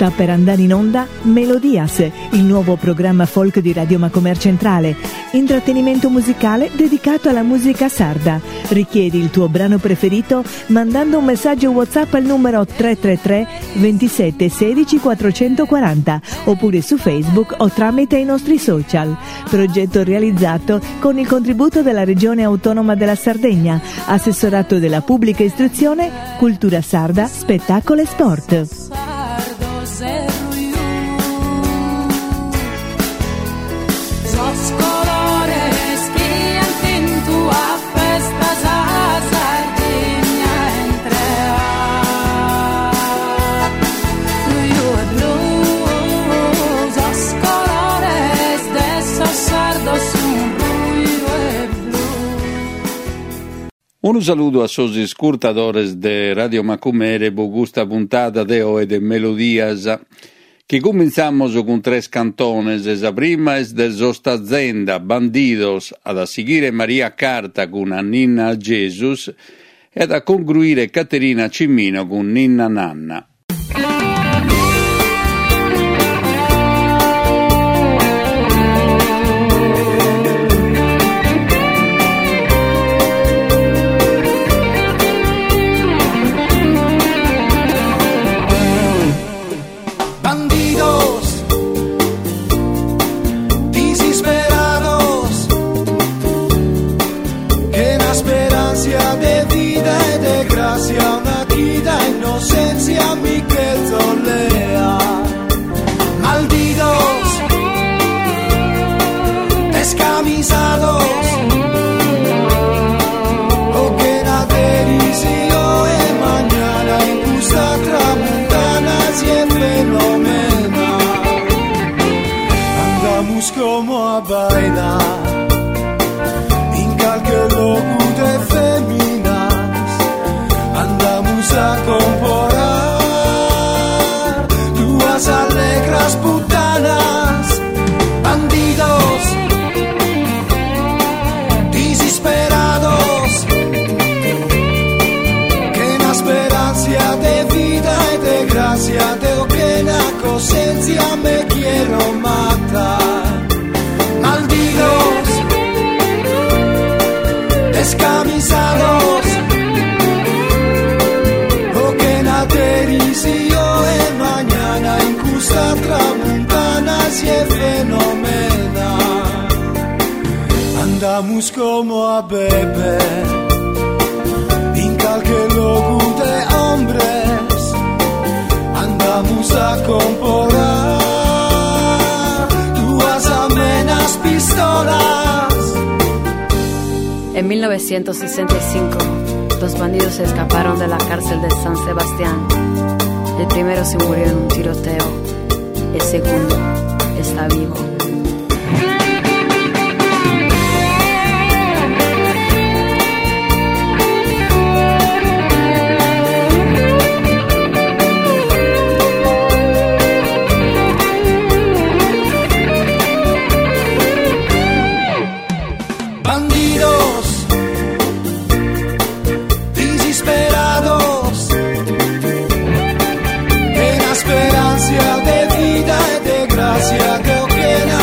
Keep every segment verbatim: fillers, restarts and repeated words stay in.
Sta per andare in onda Melodias, il nuovo programma folk di Radio Macomer Centrale, intrattenimento musicale dedicato alla musica sarda. Richiedi il tuo brano preferito mandando un messaggio WhatsApp al numero tre tre tre ventisette sedici quattrocentoquaranta oppure su Facebook o tramite i nostri social. Progetto realizzato con il contributo della Regione Autonoma della Sardegna, Assessorato della Pubblica Istruzione, Cultura Sarda, Spettacolo e Sport. Un saludo a sos escurtadores de Radio Macumere, bogusta puntada de hoy de Melodias, que comenzamos con tres cantones. Esa prima es de Zosta Zenda, Bandidos, ad a seguire Maria Carta con Ninna a Jesus e ad a concluire Caterina Cimino con Ninna Nanna. Una quita inocencia mi que tolea. Malditos, descamisados, o que la delicio es mañana en custa tramuntana siempre fenómena. Andamos como a bailar en cualquier loco de femina. Andamos a comporar duas alegras putanas, bandidos desesperados, que na esperanza de vida y de gracia de que na cosencia me quiero matar. Malditos descamisados, si yo en mañana en custa tramuntana si es fenómena. Andamos como a beber en cualquier lugar de hombres. Andamos a comporar duas amenas pistolas. En mil novecientos sesenta y cinco, dos bandidos se escaparon de la cárcel de San Sebastián. El primero se murió en un tiroteo, el segundo está vivo. Esperanza de vida y de gracia que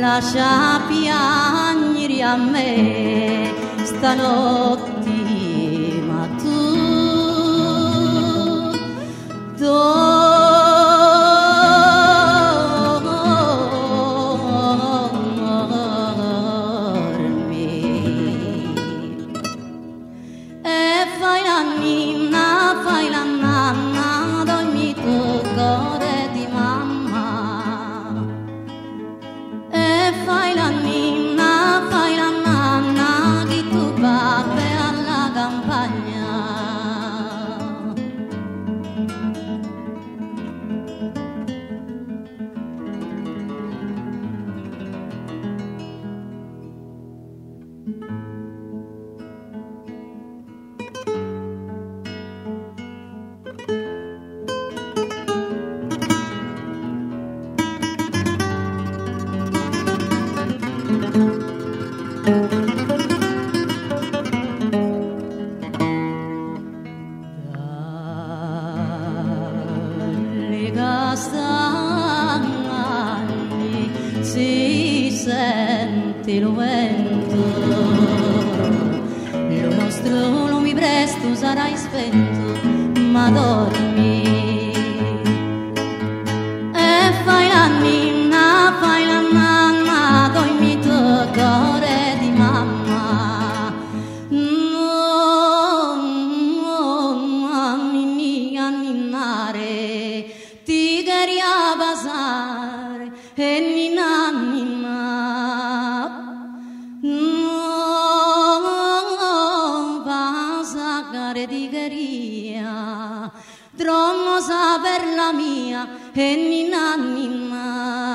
lascia piangere a me stanotte, ma tu dormi. E fai la ninna, fai la nanna, dormi tu cuore di mamma. E fai la ninna, fai la nanna, chi tu batte alla campagna. Dalle castagne si sente il vento, lo nostro lume presto sarà spento, ma dormi. E fai la ninna, fai la nanna, dormi tu cuore di mamma. No, no, ninni a ninnare, ti queria basare e ninna ninna. No, basare ti queria, troppo saper la mia e ninna ninna.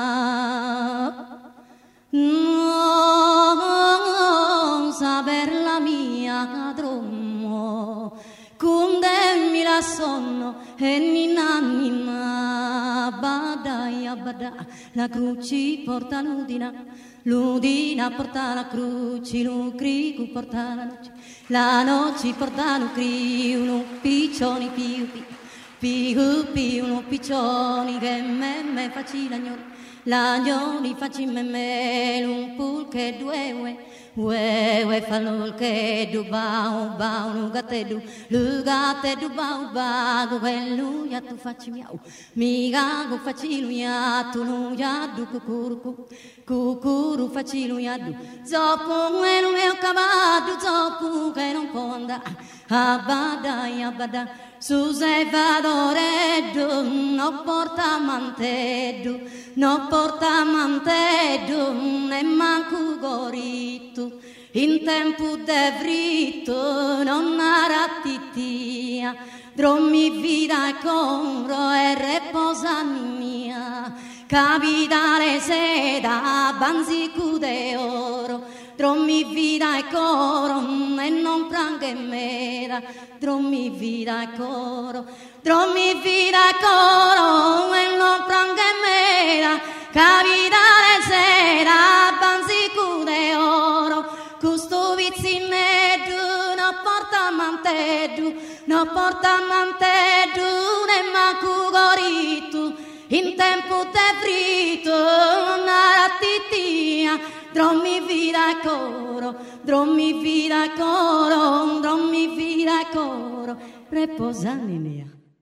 No, saper la mia cadrommo, condemmi la sonno e ninna ninna. Badaia bada, la cruci porta l'udina, l'udina porta la cruci, l'ucricu porta la noce, la noce porta l'ucriu, un piccioni più più. Più più uno piccioni che me me facci l'agnoni, l'agnoni facci me me un pul che due ue, ue ue fanno il che du bau bau un gattedu, lu gattedu bau bau e lui a tu facci miau, mi gago facci lui a tu lui a du cucurucu, cucuru facci lui a du, zoppo e non è un cavallo, zoppo che non può andare, abbadai abbadai. Su Salvadoreddu, no porta manteddu, no porta manteddu, ne manco gorittu, in tempo de fritto, non arattitia, drommi vita e compro e reposa mia, capitale seda, banzicu de oro, drommi vita e coro e non pranche mera, drommi vita e coro, drommi vita e coro e non pranche mera, capitale sera, banzicu de oro, custo vizzineddu, no porta manteddu, no porta manteddu, ne manco gorittu, in tempo te frito, una rattitia, drommi vita e coro, drommi vita e coro, drommi vita e coro, reposani mia.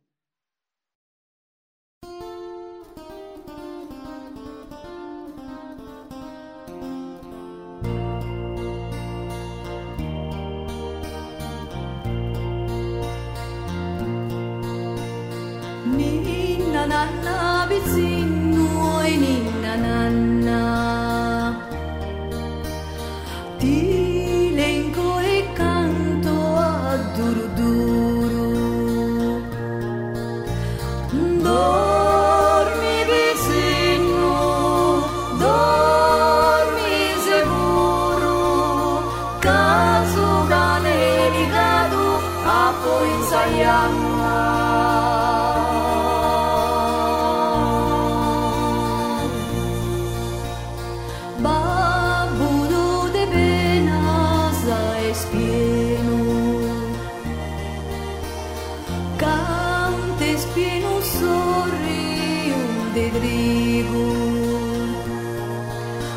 Ninna nanna vicino e ninna nanna, ti lengo e canto a duro duro, dormi vicino, dormi sicuro, caso cane ligato a poi ensaiamo.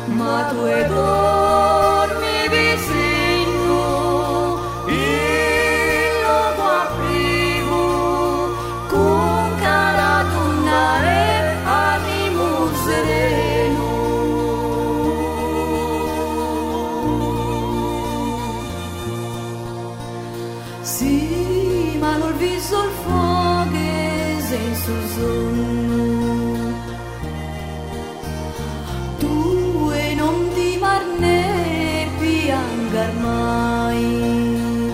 ma tu e dormi vicino, il loco aprivo, con cara donna e animo sereno. Sì, ma non viso il fuoco senza sonno, tu e non ti marne piangar mai,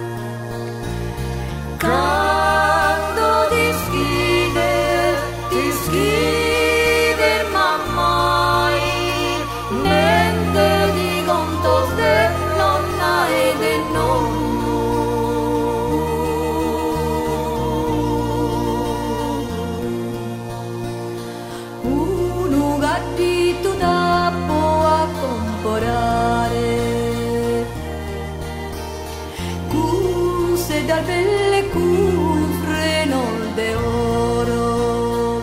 quando ti schider, ti schider ma mai, niente di contos de nonna e de nonno. Gattito tappo a comporare, cuse dal belle cufre non de oro,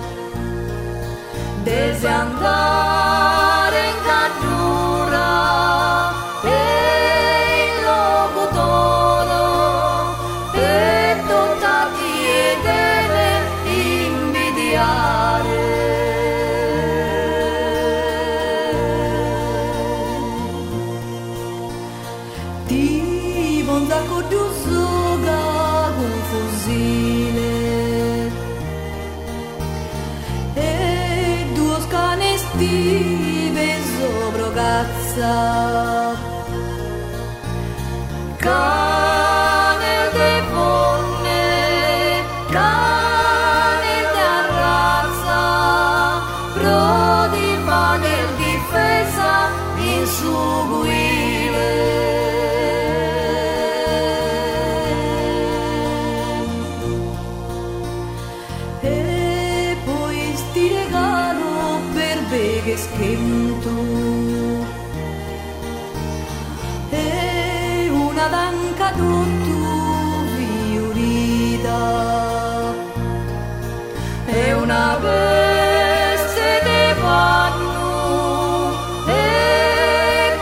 dese andare in cattura e il loco toro e tutta chiedere invidiare. Con tu soga un fucile e due cane stive sopra cazza, cane de fonne, cane de razza, pro di fare difesa in su guile. Che schento e una danca tutto fiorita e una veste de panno e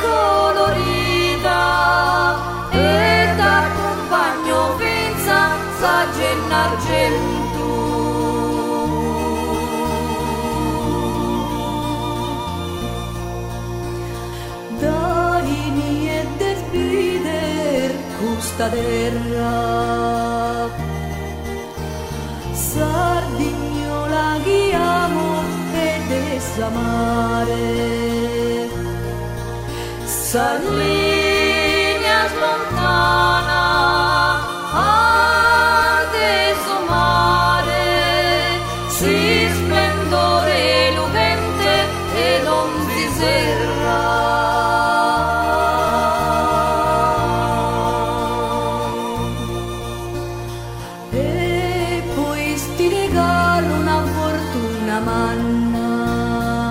colorita e t'accompagno finza saggia in argento. Questa terra Sardignola guiamo ed essa mare, Sarligna lontana adesso mare, si splendore lucente e non si serra. Manna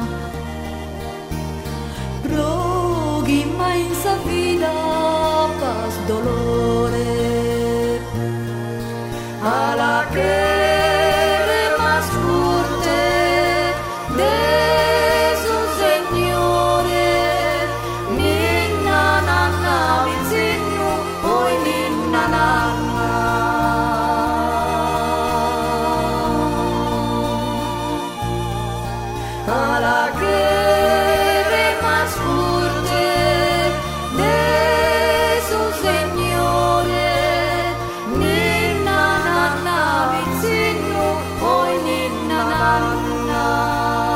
proghi mai in sa vita pas dolore alla che mas curte de su Signore ninna nanna vicino poi ninna nanna. Alla che mas curte de su Signore ninna nanna vicino poi ninna nanna.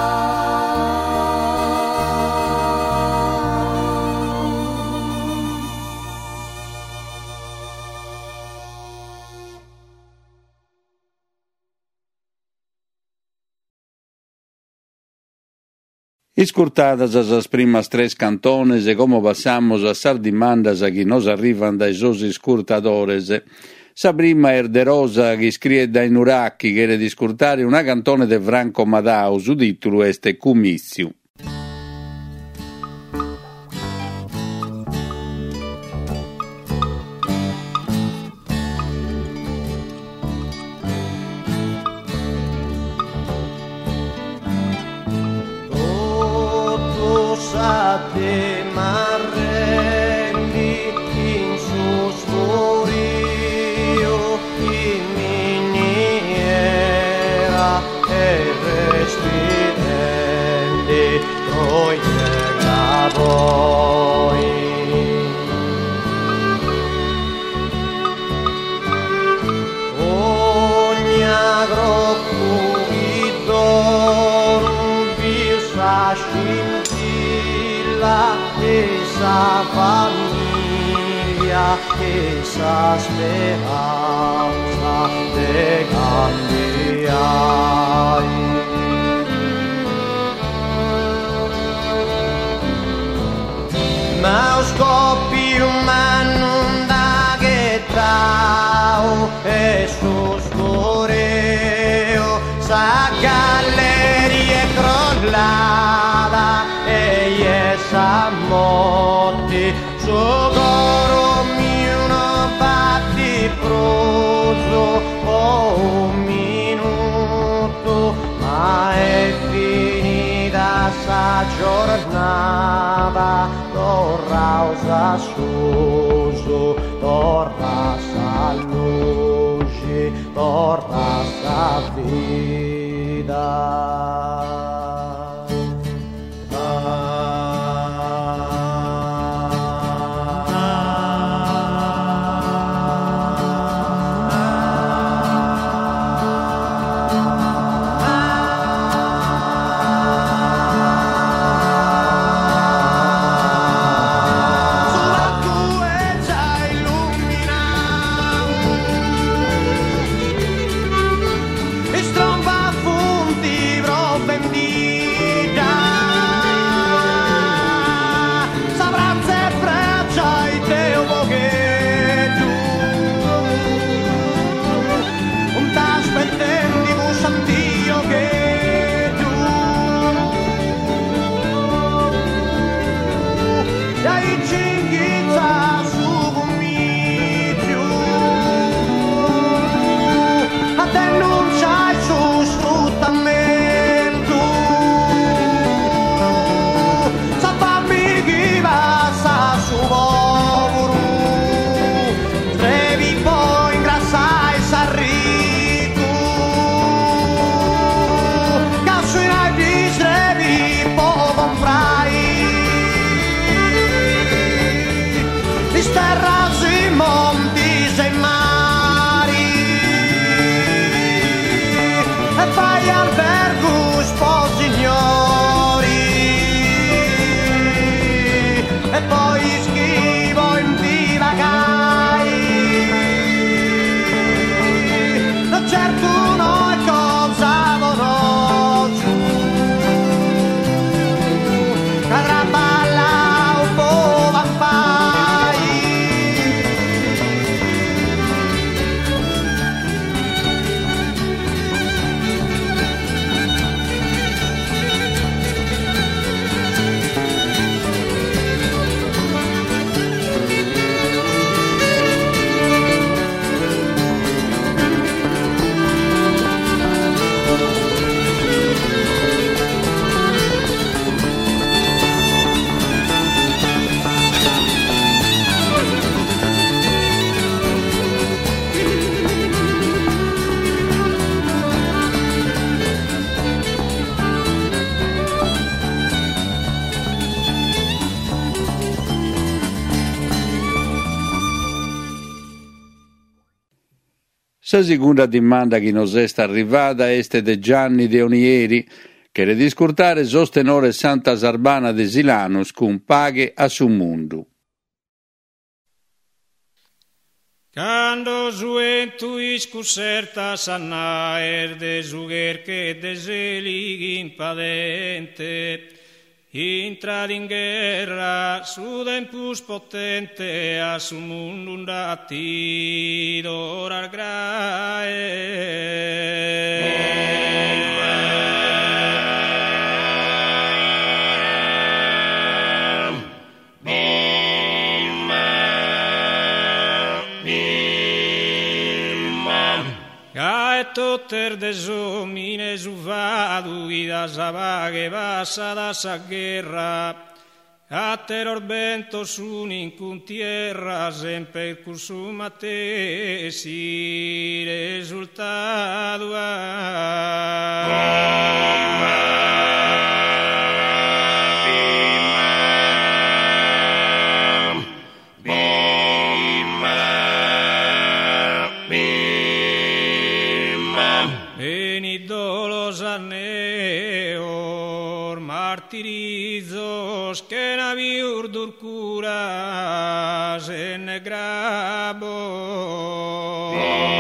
Iscurtadas as primas tres cantones e como passamos a sardimandas a chi nos arrivan dai sos iscurtadores. Sa prima erderosa chi scrive dai Nuracchi che era di iscurtare una cantone de Franco Madao, su titolo este Cumissiu. voi da voi. Ogni agropugito non vi sa scintilla e sa famiglia e sa speranza de cambiai. Ma scoppi umano da che trao e su scoreo sa galleria crollata e essa motti su coro mio non batti proso o un minuto ma è finita sa giornata torna usa suso, torna sa luce, torna sa vita. La seconda domanda che nos è arrivata è de Gianni de Onieri, che le discurtare sostenore Santa Sarbana de Silanus con paghe a su mundu. Quando suentu iscuserta sannaer de suger che deseli impadente, intra in guerra su tempus potente a su mundo undati d'orar grae. Totter desomine suvadu ida sabaghe bassa da sa guerra a terror bento sunin con tierra sempre cursum a te si resultado a los aneor martirizos que naviur durcuras en grabo.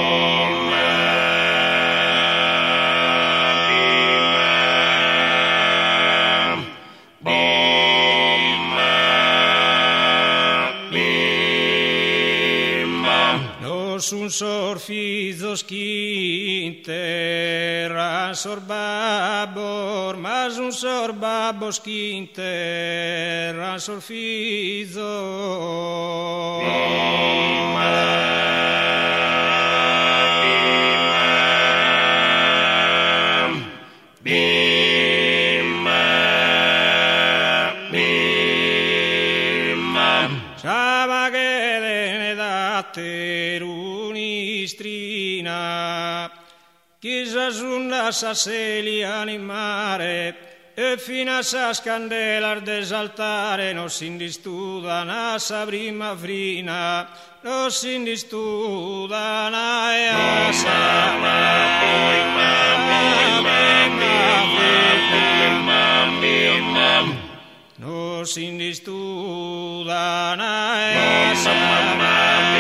Un sorfizos quinter sorbabor, mas un sorbabos quinter sorfizos. Chissà una saseli animare e fino a sa scandelar desaltare non si indistudana sa prima frina non si indistudana e a sa non si indistudana e a sa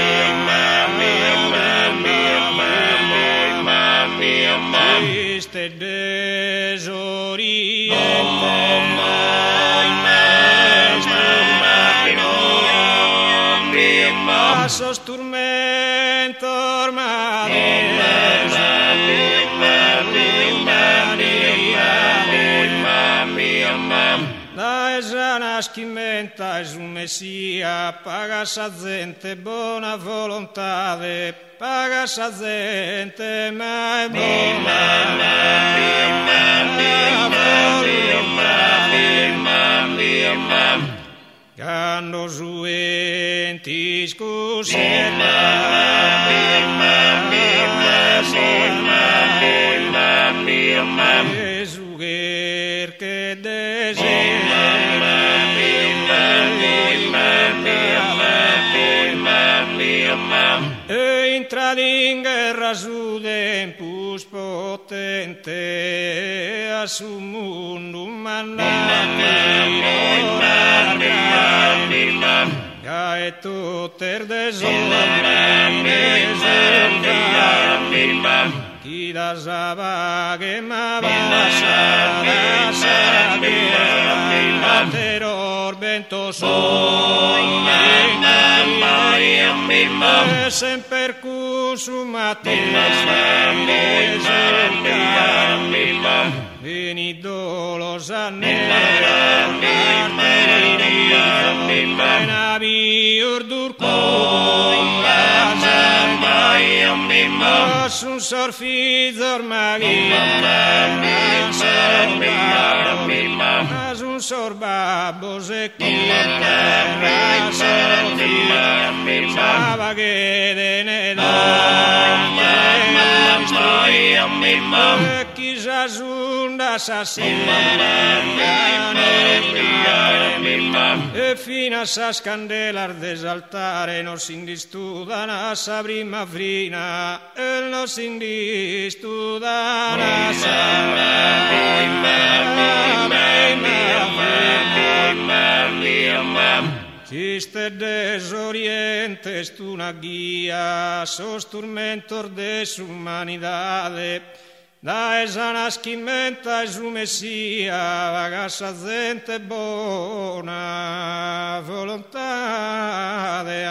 Triste desoriente Pasos turmento ormai La esana schimenta es un messia paga sa gente buona volontà paga sa gente ma è buona Gando suenti Esugher che E intradi in guerra su tempus potente a su mundo Ga e tutter Chi da savaghe ma basa da saghe terror bento soi e semper cusum Veni dolos Naviur durcuras un sorfizor magis un sorbabos e quinter savaghe de nedor Chissà una sassina e fino a sa scandelar desaltare non si indistudana sa prima frina e non si indistudana sa Chiste desorientes tu una guía sos turmentor de su humanidade Da esana schimenta e su messia vagassa gente buona volontà de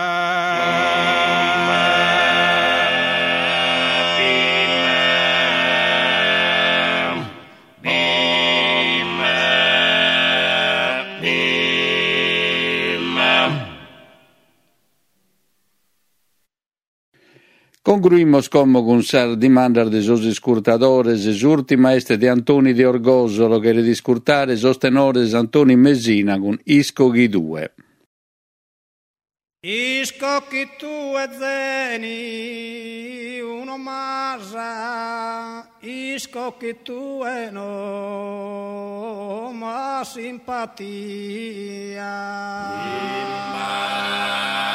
Concluimos como con sar dimandar de sos escurtadores es última este de Antoni de Orgosolo che le discurtare sos tenores Antoni Mesina con Isco Ghidue. Isco chi tu e zeni uno masa Isco chi tu e no ma simpatia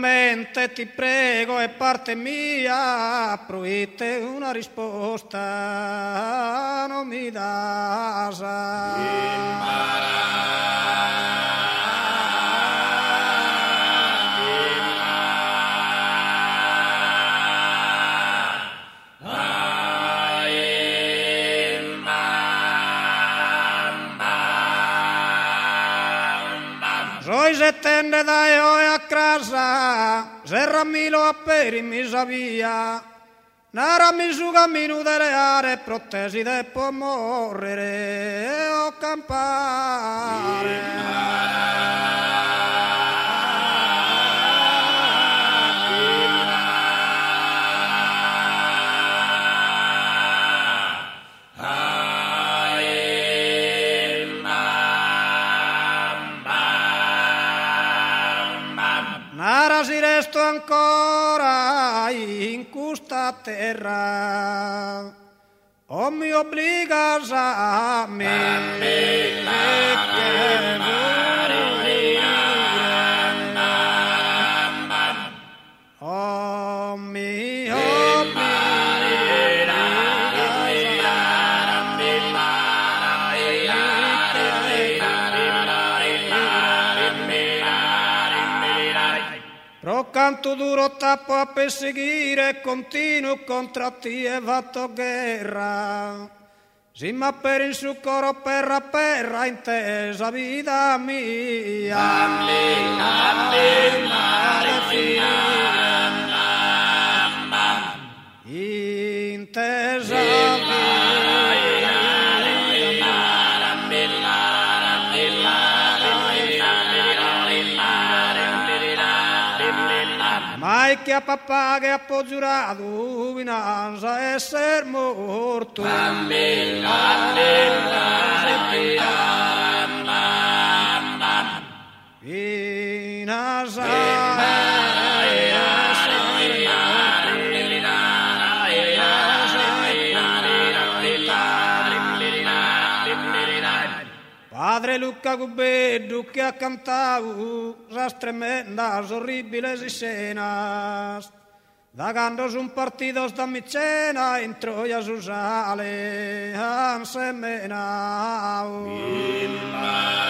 Umanamente ti prego e parte mia, proite una risposta, non mi das. Soy se tende da io a casa, se ramilo a peri mi savia, nara mi su cammino delle aree, protesi de può morrere o campare. Nara si resto ancora in questa terra, o mi obbligas a me che oh mi Pro canto duro tappo a perseguire e continuo contra ti e fatto guerra. Sì, ma per il suo coro perra perra intesa vita mia. Amen, amen, mare intesa vita. Mai che a papà che ha giurato vinanza essere morto. Amen, amen, vinanza Padre Luca Gubeddu che ha cantato las tremendas horribles escenas, dagandos un partidos da Micena in Troia su sale han semenao.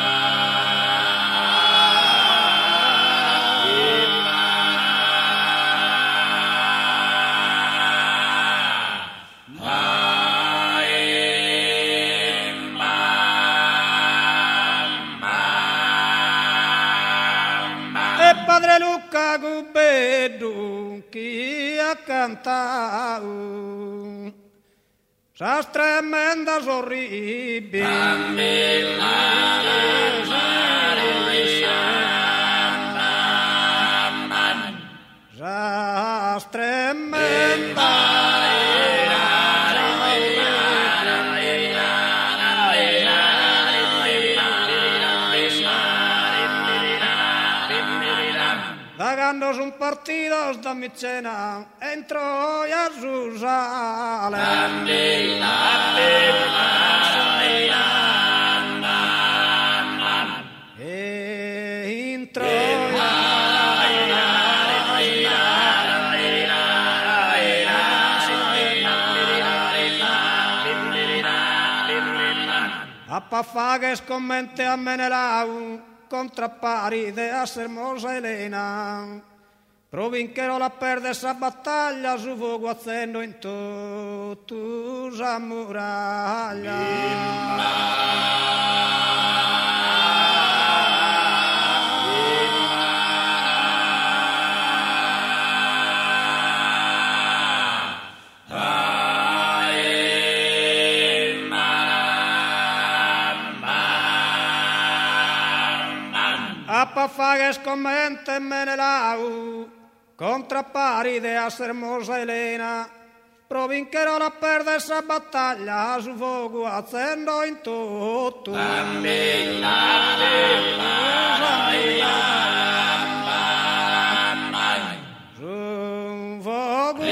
Padre Luca Gubeddu chi ha cantato sas tremendas orribili sas tremendas dagandos un partidos da Micena entro a Susale. Amen, amen, e intro a Pafaga scommente a Menelau contra Paride a Hermosa Elena, provincherò la perde essa battaglia su fuoco accendo in tutto sa muraglia. A Pafaga scommente Menelau contra Paride a Hermosa Elena, provincherò la perde essa battaglia su fuoco accendo in tutto. Amen, amen, su fuoco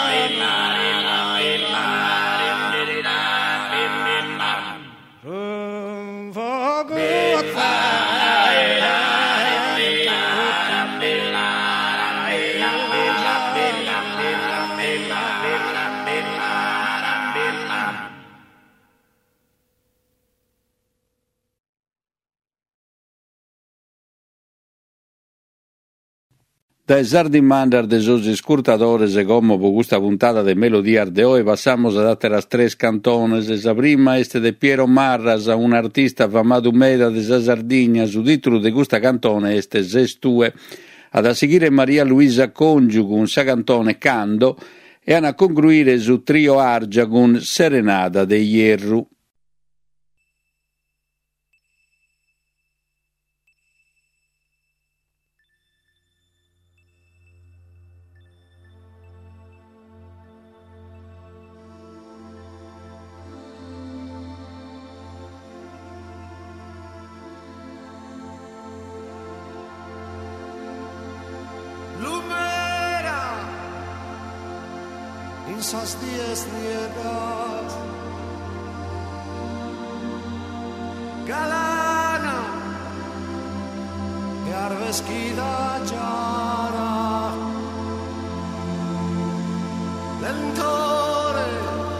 accendo Da Sardimandar de sos escurtadores e como po questa puntata de Melodia de hoy passamos ad atteras tres cantones. Esa prima este de Piero Marras, un artista famado meda de sa Sardigna. Su titolo de questa cantone este Zestue. Ad a seguire Maria Luisa Congiu con sa cantone Cando e a concluire su trio Argia con Serenada de Hierro. Sas dies niegas galana e arvesquida giara lentore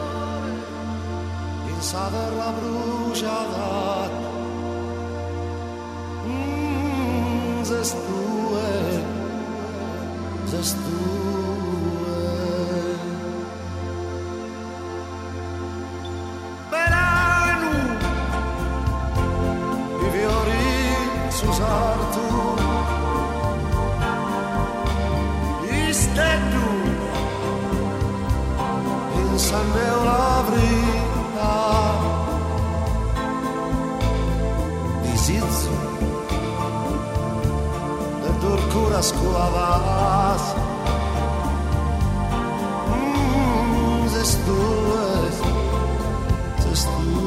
in sa terra bruciata mm, zestue zestue sartu istedu in saneu la vrina disizzo de torcura sculavas mm, zestue zestue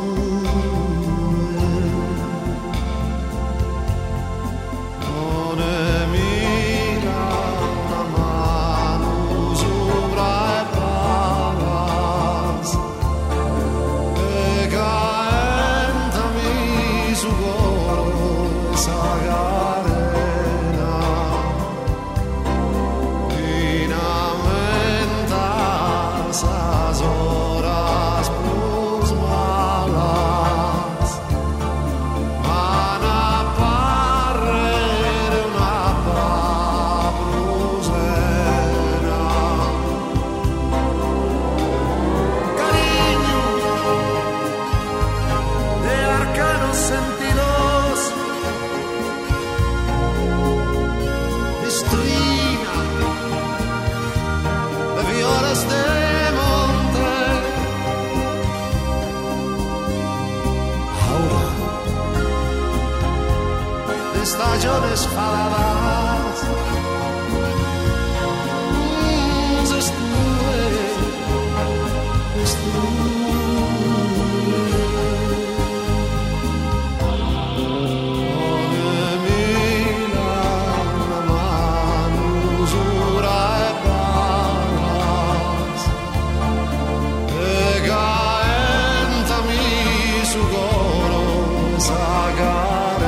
stagione sfalavas mm, zestue zestue one mila una mano usura e palas e gaentami su goro sagare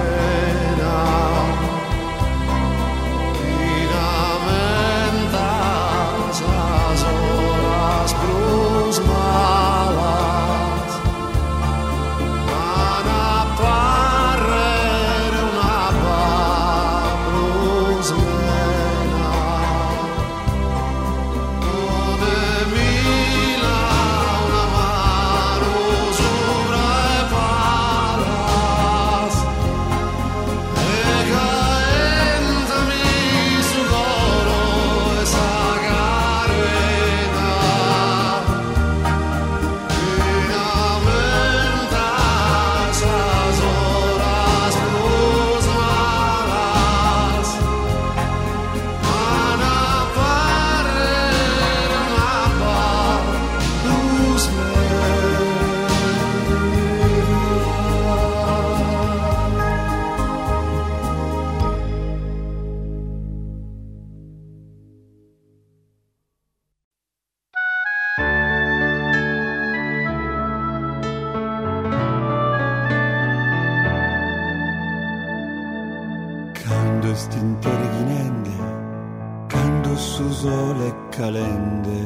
stinterghinende, cando su sole calende,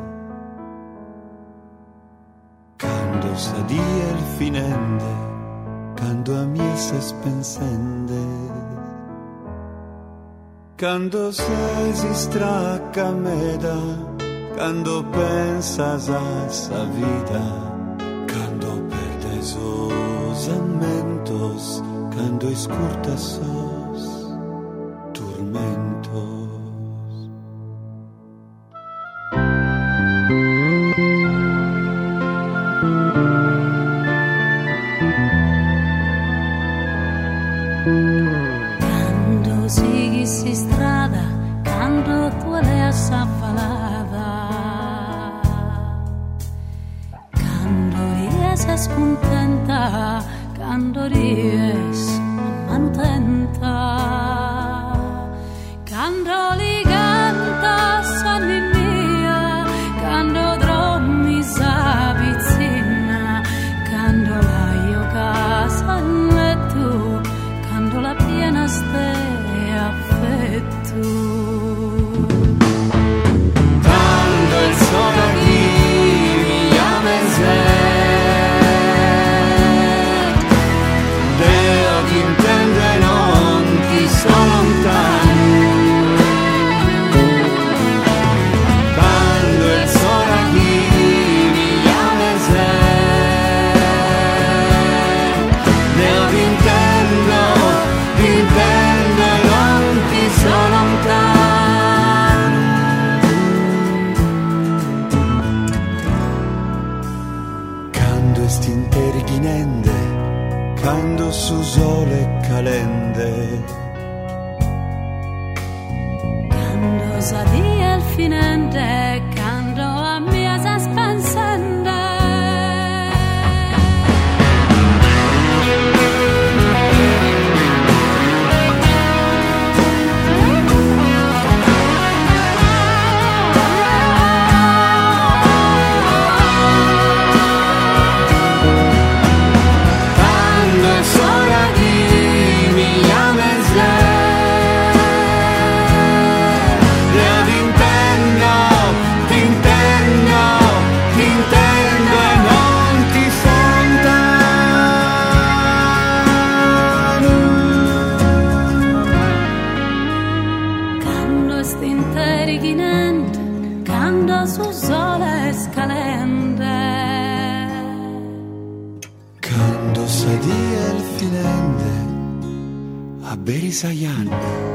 cando sa dia il finende, cando a mie se spensende, Quando sei si stracca meda, quando pensas a sa vida, quando perdes os amentos, quando escurtas sos tormentos. Quando seguissi strada, quando tu leas a falada, quando ries contenta, quando ries mantenta, quando liganta sanni mia, quando dormi s'avvicina, quando la io casa letto, quando la piena ste affetto. Quando il sole qui mi chiama in sé, Deo ti intendo e non ti sto lontano. Quando il sole qui mi chiama in sé, Deo ti intendo, ti intendo e non ti sto lontano. Quando estinterghinende, quando su sole calende, Quando sa dia il finente, quando a mia sa spensende. Quando il sole qui mi chiama in sé, Io ti intendo, ti intendo, ti intendo e non ti sto lontano. Quando st'interi chinente, quando su sole scalende. quando sadia il finende, a Berisayan,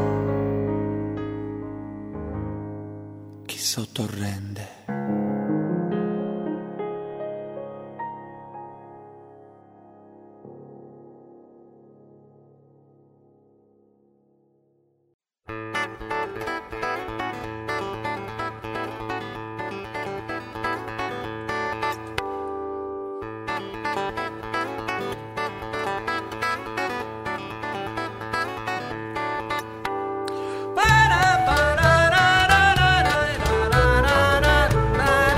chi sottorrende. Para, para, ra, ra, ra, ra, ra, ra, ra, ra.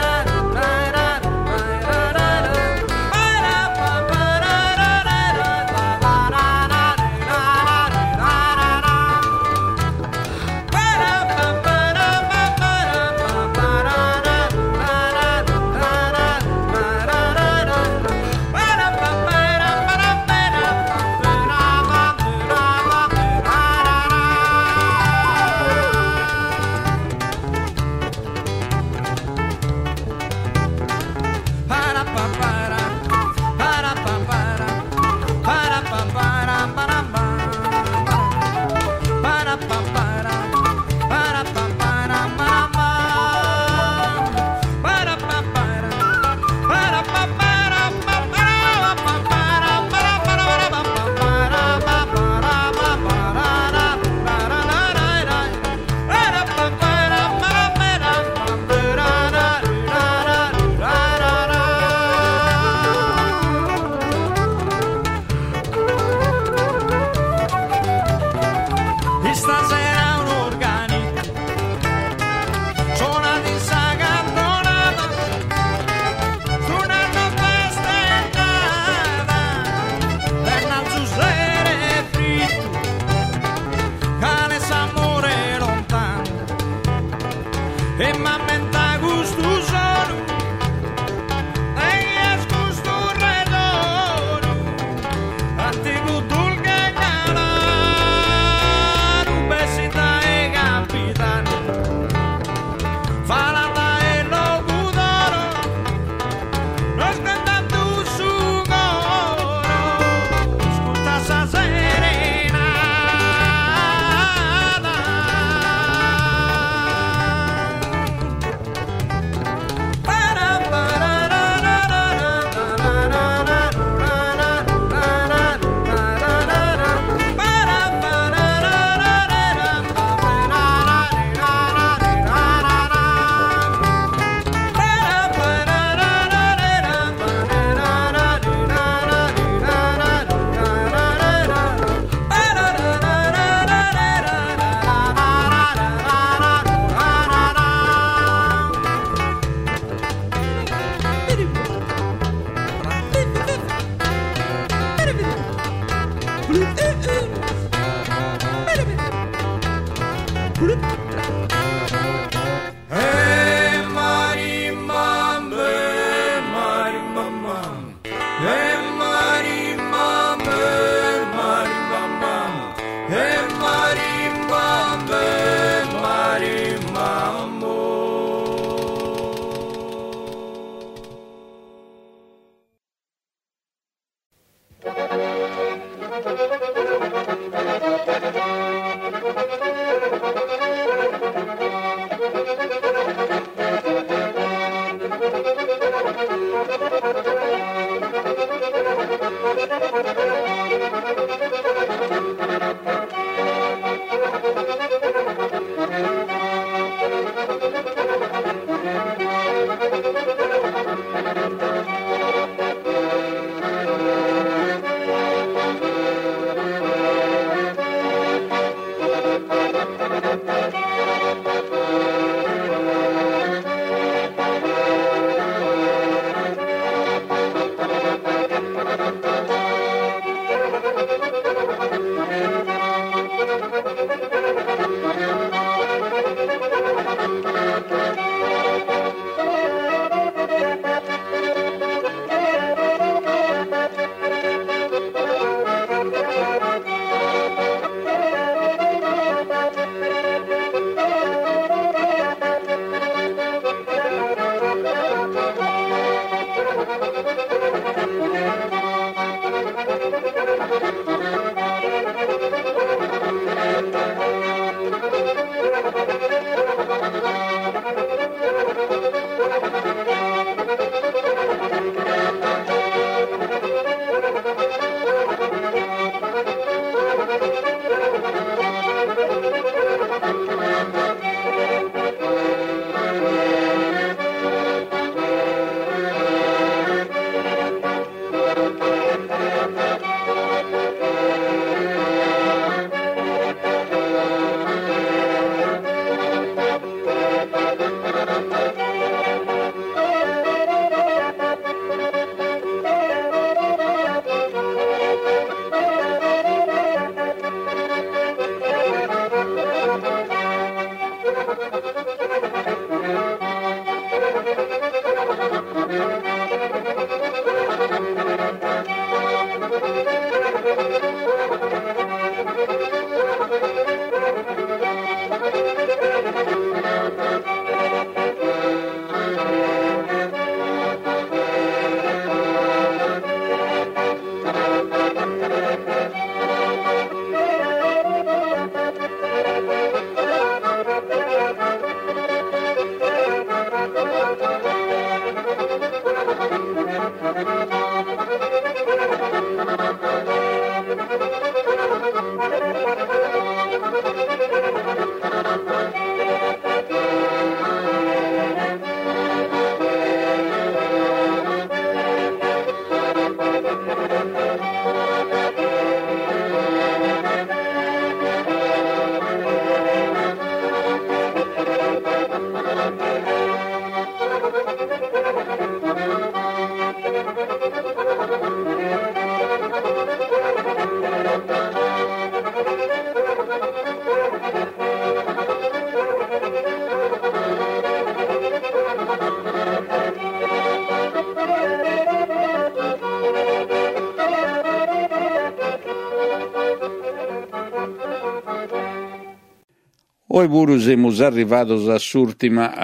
Hoy pure siamo arrivati a s'ultima,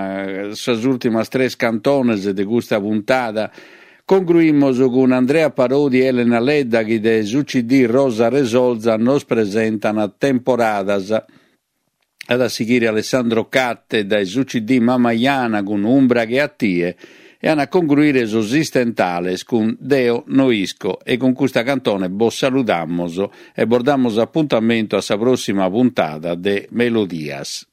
a s'ultimas tres cantones de questa puntata. Concluimos con Andrea Parodi e Elena Ledda che de su C D Rosa Resolza nos presentano temporadas. Ad a seguire Alessandro Catte da su C D Mamaiana con Umbra che attie e a concluire Sosistentales con Deo Noisco, e con questa cantone vos saludamos e bordamos appuntamento a sa prossima puntata de Melodias.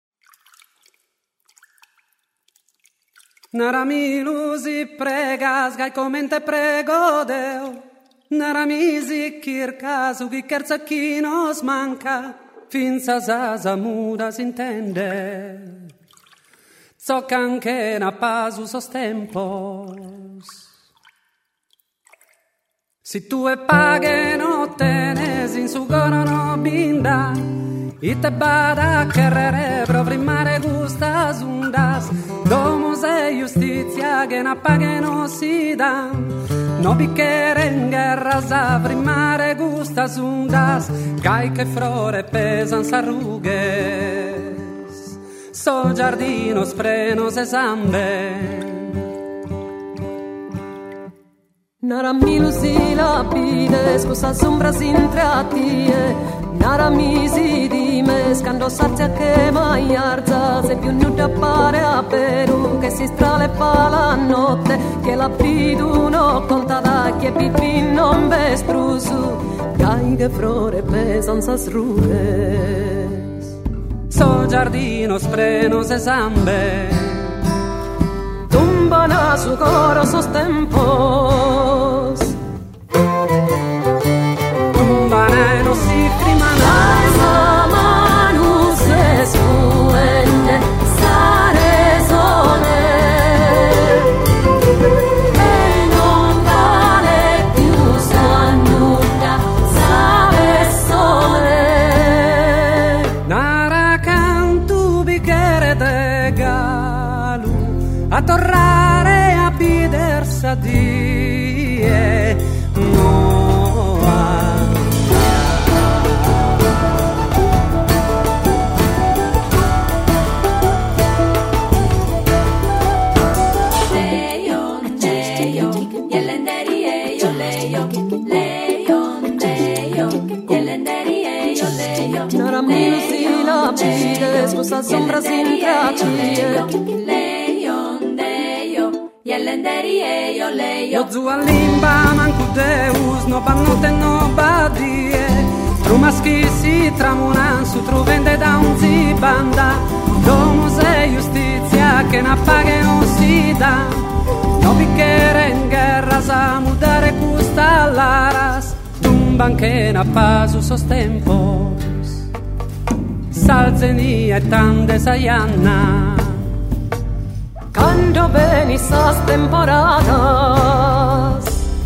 Naramilu si pregas, gai comente prego Deo, naramisi kirkasu chi kerza chi nos manca, finza sasa muda s'intende. So che anche na pasu sos tempos Si tu e paghe no tenes in su coro no binda, i te bada kerrere provri mare gusta sundas, domo se giustizia che na paghe no si da, no bicchiere in guerra sa mare gusta sundas, cai che frore pesan s'arrughes, so giardino spreno se sambe. Nara milu si lapide, scusa sombra si intrattie, nara misi di me, scando sazia che mai arza, se più nuda appare a Perù, che si strale fa la notte, che la pidu no conta da, che pipi non vestrusu, cai che frore pesan sa sruges. So giardino spreno se sambe, tumbana su coro sostempos, tumbana e non si primana, sa manu se spuende, sare sole, e non vale più sa nuda, sale sole. Nara cantu bicchiere de galu, a torrare a bidersa die no a leon deyo yelenderi yo leyo leon deyo yelenderi yo leyo nara misi la pide scusa sombra si intrattie yellenderi io lei io zu all'imba manco deus no pannotte no badie rumaschi si tramunan su truvende da un zibanda domo se giustizia che na paghe non si dà no bicchiere in guerra sa mudare custa l'aras tumban che na pasu sostempos salzeni e tande sayanna Cuando ven esas temporadas,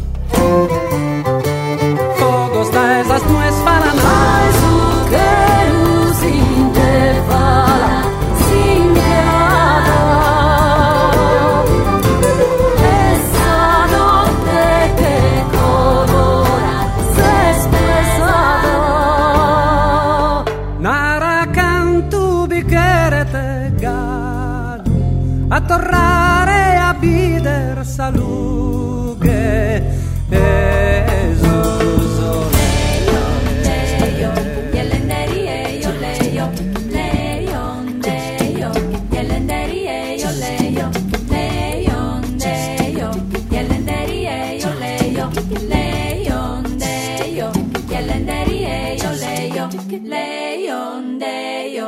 todos de esas nues falan, ay su que luz intervala, sin nada. Esa noche que colora se espesada, nara cantu bicchiere te galu, a torrare a bider salughe esoso leyo yelenderi yo leyo leon deyo yelenderi yo leyo leon deyo yelenderi yo leyo leon deyo yelenderi yo leyo leon deyo.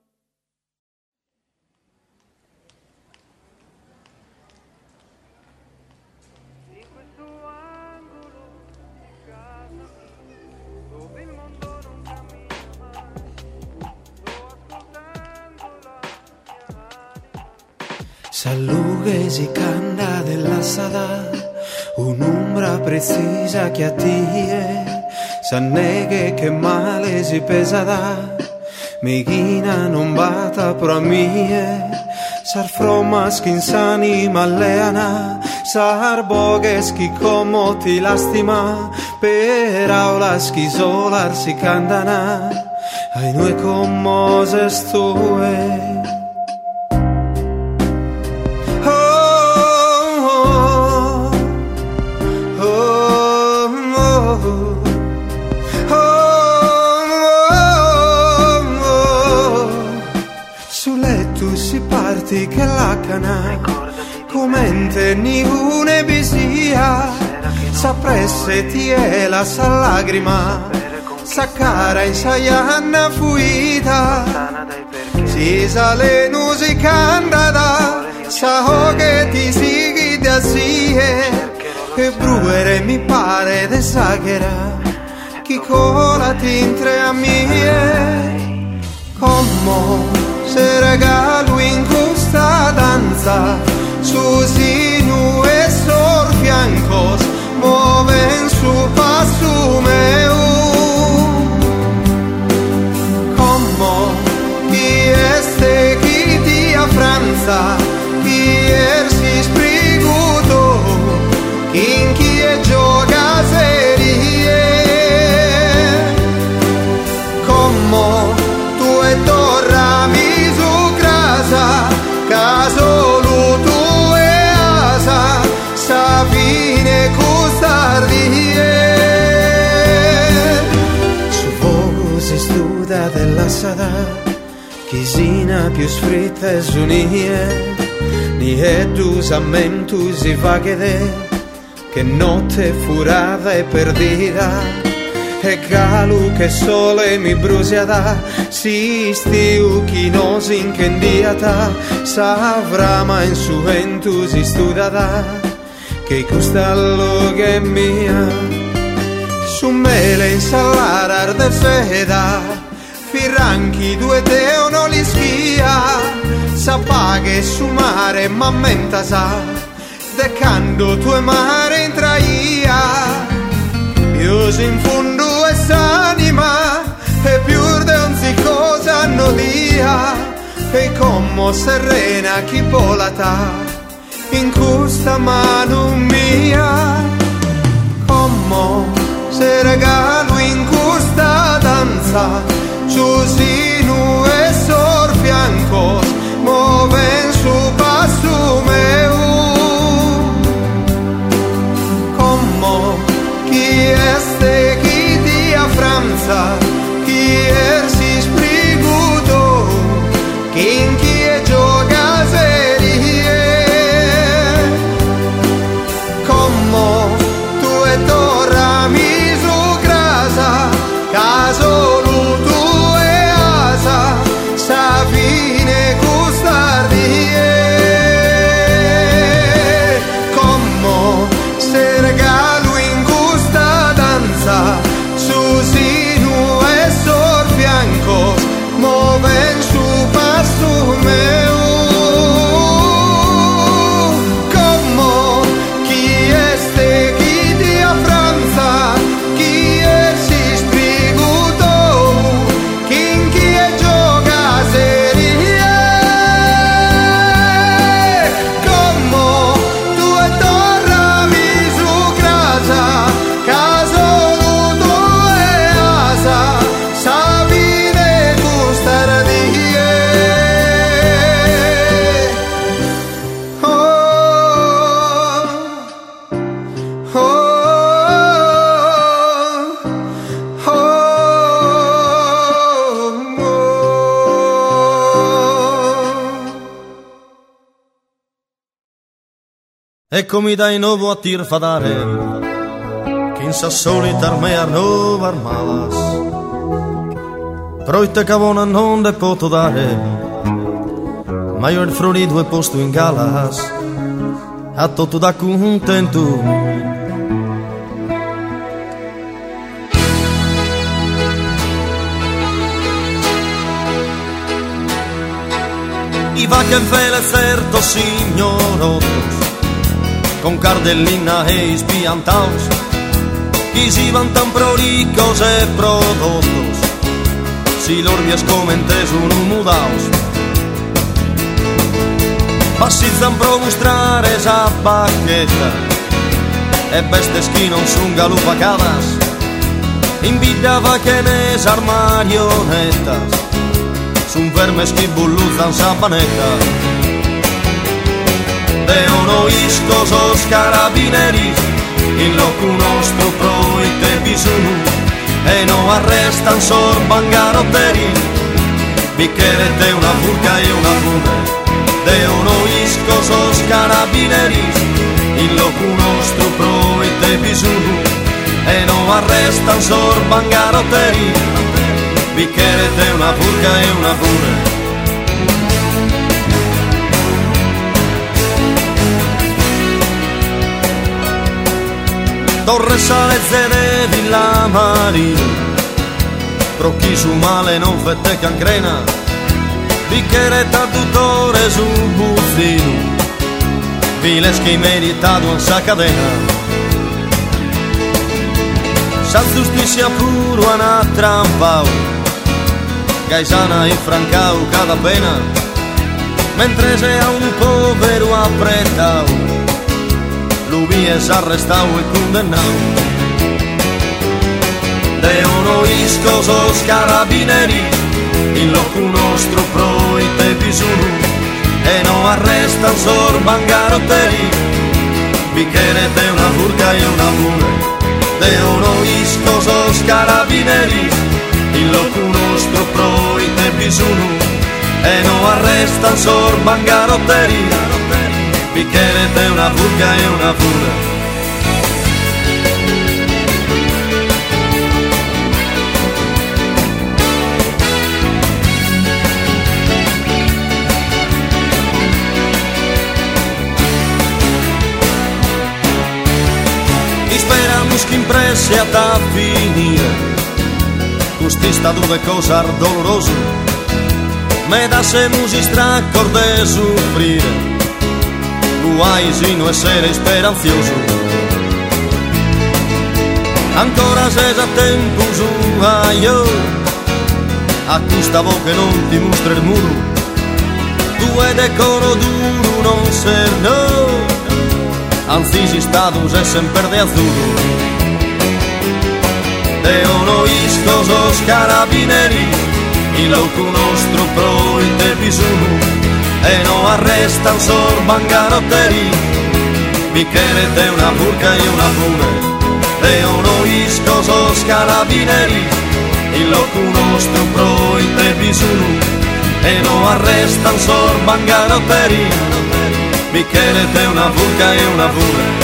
S'allughe canda della sada, un'ombra precisa che attie, s'anneghe che male si pesa da, meghina non bata pro mie, sar froma schinsani malleana, sar boghe schi como ti lastima, per aula schisolar si candana, ai noi commose stue. Che la cana commente ni une bisia sapresse tie la sa lagrima sa cara in saianna fuita si sale nusi candada sa che ti sighi da sie che bruere mi pare de saghera chi cola tintre a mie come se regalo in questa danza Susinu e sorfiancos muoven su passo meu. Como chi este chi ti a Franza, chi er si spriguto, in chi e gioca serie. Como tu e torrami su casa, caso lu tu e asa, sa fine custardie. Su voi si studa della sada, chisina più sfritta e sunie, ni edusamentu si va che de, che notte furata e perdita. E galu che sole mi bruciata, si stiu chi non si incendiata, savrà ma in su entusi studata, che custallo che è mia. Su mele insalata arde feda, firranchi due teono li schia, sappa che su mare m'ammenta sa, decando tue mare in traia. Io si in fondo e s'anima, e più de onzi cosa no dia, e come serena chi volata, in questa mano mia. Come se regalo in questa danza, Giusino e sor fianco, muoven su passo meu. Come chi este chi ti a Franza, chi er si spriguto, chi in chi e gioca serie. Como tu e torrami su casa, caso lu tu e asa, sa fine custardie. Como se regalo in questa danza, Susinu e sor fianco, muoven su passo meu. Como chi este chi ti a Franza, chi e si spriguto, chi in chi e gioca serie. Como tu e torrami su casa, caso lu tu e asa, sa vine custardie. Oh, oh, oh, oh. Eccomi dai nuovo a tir fadare, che in sassolita armea nuova armadas, proite cavona non le poto dare, ma io il froni due posto in galas, a tutto da contento. I va che vele certo signorottos, con cardellina e spiantaus, chi si vantan proricos e prodottos, si lor vies comentes un mudaus. Passizzan pro mostrare esa bacchetta, e bestes chi non son galupacadas, invitava che nes armarionettas, sun vermes chi bulluzan sabanetta. Deono iscos os carabineris, in locu nostro proite bisunu, e no arrestan sorban garotteri, biccherete una burca e una fune. Deono iscos os carabineris, in locu nostro proite bisunu, e no arrestan sorban garotteri, biccherete una burca e una fune. Torre Salezze de Villa Maria, pro chi su male non fette cancrena, biccheretta dottore su buzzino, viles che meritato in sa cadena. Sa giustizia puro una trampau, gaisana e francau cada pena, mentre se a un povero apretau, lui es arrestau e condennau. De uno iscosos carabineri, in loco nostro proite bisogno, e no arrestan sorban garotteri, bicchiere de una burca e una mule. De uno iscosos carabineri, in loco nostro proite bisogno, e no arrestan sorban garotteri, bicchiere de una burca e una mule. Esperamos que imprese ata finire custi stato de cosar doloroso, me dasemos istracor de sufrire, guaisino e essere speranzioso. Ancora se a tempo io a custa che non ti mostra il muro, tu è decoro duro non ser no, anzi si status è sempre de azzurro. De uno iscosos carabineri, in loco nostro proite bisogno, e no arrestan sorban garotteri, bicchiere de una burca e una fume. De uno iscosos carabineri, in loco nostro proite bisogno, e no arrestan sorban garotteri, bicchiere de una burca e una fume.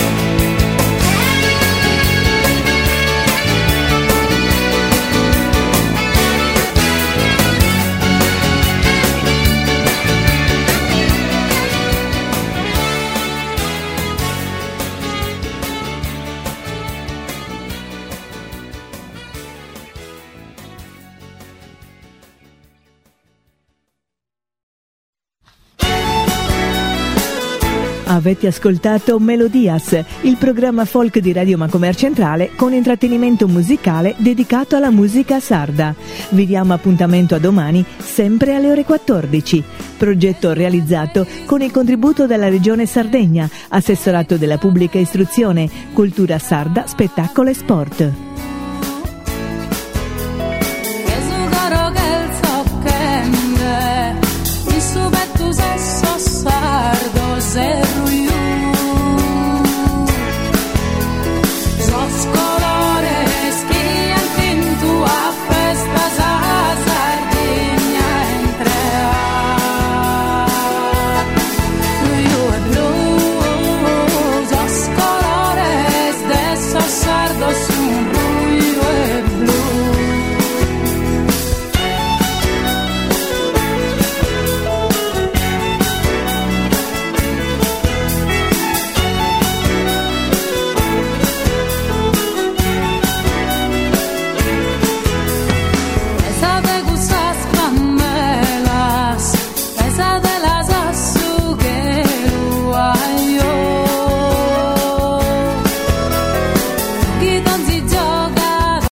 Avete ascoltato Melodias, il programma folk di Radio Macomer Centrale con intrattenimento musicale dedicato alla musica sarda. Vi diamo appuntamento a domani, sempre alle ore quattordici. Progetto realizzato con il contributo della Regione Sardegna, Assessorato della Pubblica Istruzione, Cultura Sarda, Spettacolo e Sport.